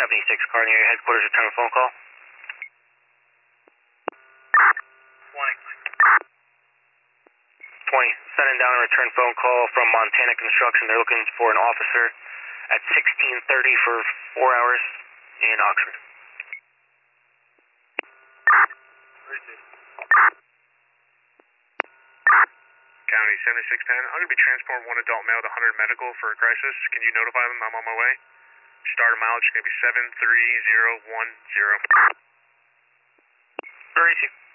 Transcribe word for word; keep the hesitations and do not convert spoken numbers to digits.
seventy-six car near your headquarters, return a phone call. twenty. twenty, sending down a return phone call from Montana Construction. They're looking for an officer at sixteen thirty for four hours in Oxford. County seventy-six ten. I'm going to be transporting one adult male to one hundred medical for a crisis. Can you notify them I'm on my way? Start mileage is going to be seven three zero one zero. Where is he?